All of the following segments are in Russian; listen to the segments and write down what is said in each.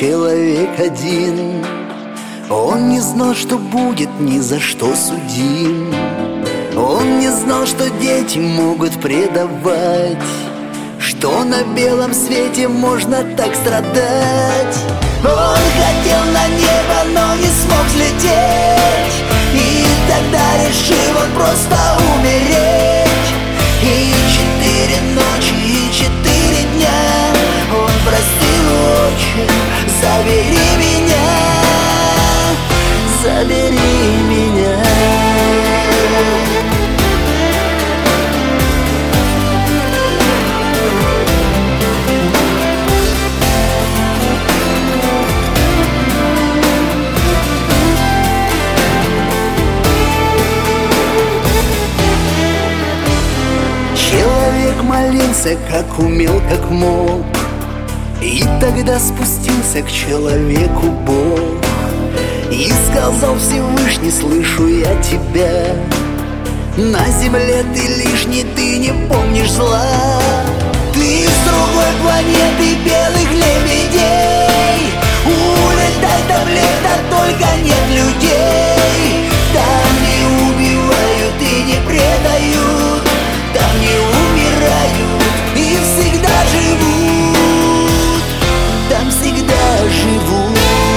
человек один. Он не знал, что будет ни за что судим. Он не знал, что дети могут предавать, что на белом свете можно так страдать. Он хотел на небо, но не смог взлететь, и тогда решил он просто умереть. И 4 ночи, и 4 дня он просил очень: забери меня, забери меня. Человек молился, как умел, как мог, и тогда спустился к человеку Бог и сказал: Всевышний, слышу я тебя. На земле ты лишний, ты не помнишь зла. Ты с другой планеты белых лебедей. Улетай там лето, только нет людей. Там не убивают и не предают, там не умирают и всегда живут, там всегда живут.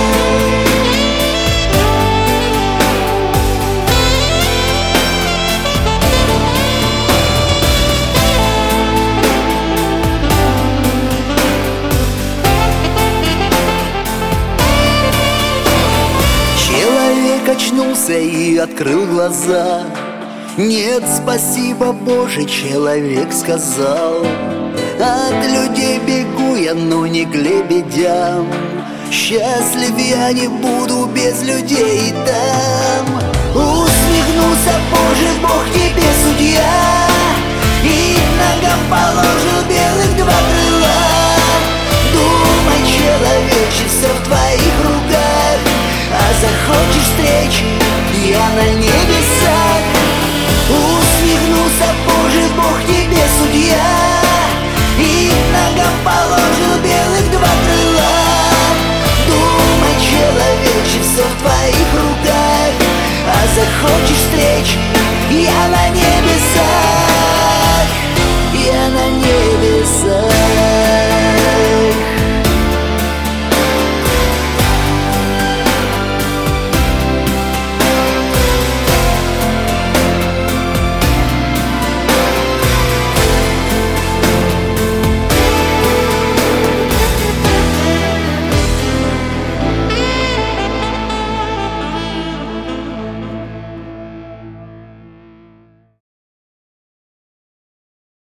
Человек очнулся и открыл глаза. Нет, спасибо, Боже, человек сказал. От людей бегу я, но не к лебедям. Счастлив я не буду без людей там. Усмехнулся: Боже, Бог тебе судья, и ногам положил белых 2 крыла. Думай, человече, все в твоих руках, а захочешь встречи, я на небесах. Усмехнулся: Боже, Бог тебе судья, и ногам положил белых 2 крыла. Думай, человече, все в твоих руках, а захочешь встречи, я на небесах, я на небесах.